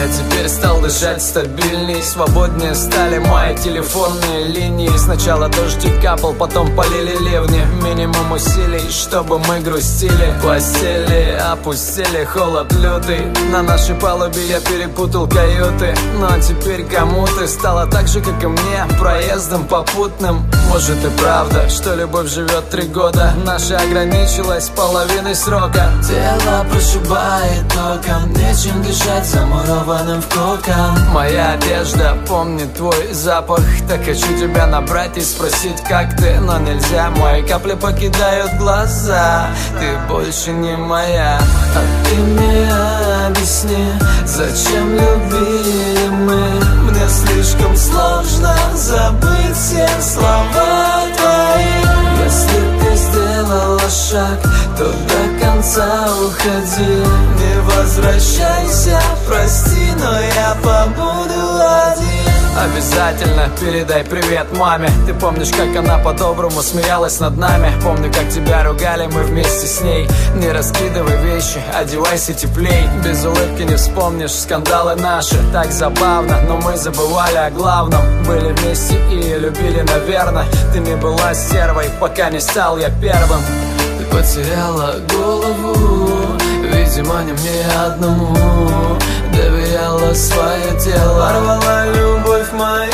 теперь стал дышать стабильней. Свободнее стали мои телефонные линии. Сначала дождик капал, потом полили ливни. Минимум усилий, чтобы мы грустили. Постели опустили, холод лютый. На нашей палубе я перепутал каюты. Но теперь кому-то стало так же, как и мне, проездом попутным. Может и правда, что любовь живет 3 года. Наша ограничилась половиной срока. Тело прошибает током, нечем дышать замурованным в кокон. Моя одежда помнит твой запах. Так хочу тебя набрать и спросить, как ты. Но нельзя, мои капли покидают глаза. Ты больше не моя. А ты мне объясни, зачем любили мы? Мне слишком сложно забыть все слова твои. Если ты сделала шаг, то до конца уходи. Не возвращайся, прости, но я побуду один. Обязательно передай привет маме. Ты помнишь, как она по-доброму смеялась над нами? Помню, как тебя ругали, мы вместе с ней. Не раскидывай вещи, одевайся теплей. Без улыбки не вспомнишь скандалы наши. Так забавно, но мы забывали о главном. Были вместе и любили, наверное. Ты не была стервой, пока не стал я первым. Ты потеряла голову, видимо, не мне одному. Доверяла свое тело, порвала любовь мою.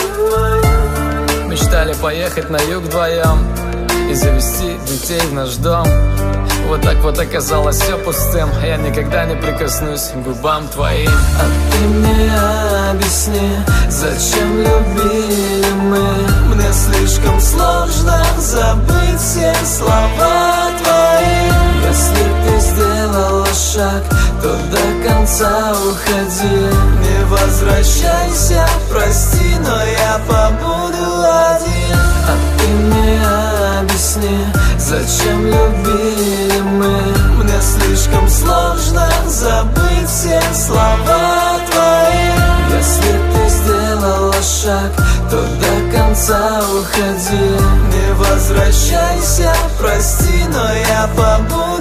Мечтали поехать на юг вдвоем и завести детей в наш дом. Вот так вот оказалось все пустым. Я никогда не прикоснусь к губам твоим. А ты мне объясни, зачем любили мы? Мне слишком сложно забыть все слова твои. Если ты сделала шаг, то до конца уходи. Не возвращайся, прости, но я побуду один. А ты мне объясни, зачем любили мы? Мне слишком сложно забыть все слова твои. Если ты сделала шаг, то до конца уходи. Не возвращайся, прости, но я побуду